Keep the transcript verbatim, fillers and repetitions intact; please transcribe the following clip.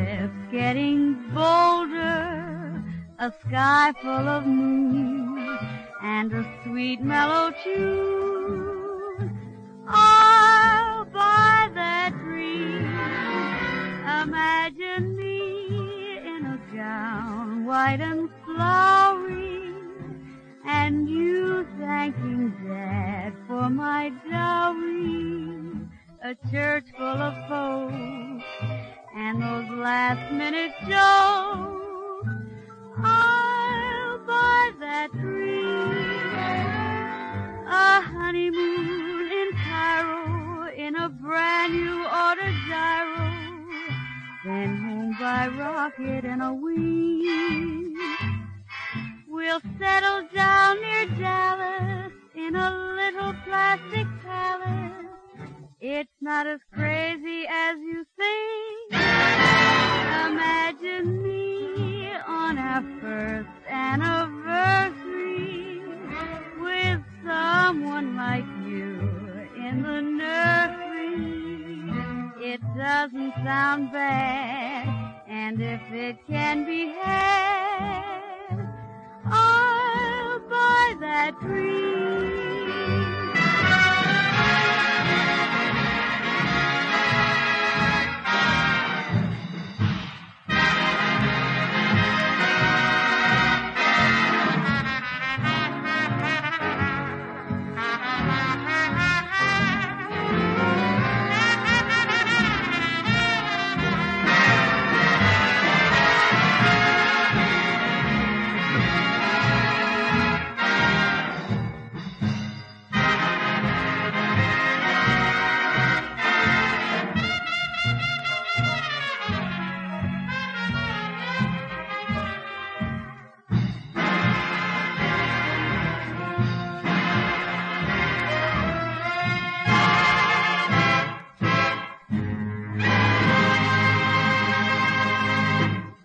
it's getting bolder, a sky full of moon, and a sweet mellow tune. I'll buy that dream. Imagine me in a gown, white and flowery, and you thanking Dad for my dowry. A church full of folks, and those last-minute jokes. I'll buy that dream. A honeymoon in Cairo, in a brand-new autogyro, then home by rocket in a week. We'll settle down near Dallas in a little plastic palace. It's not as crazy as you think. Imagine me on our first anniversary with someone like you in the nursery. It doesn't sound bad, and if it can be had, I'll buy that dream.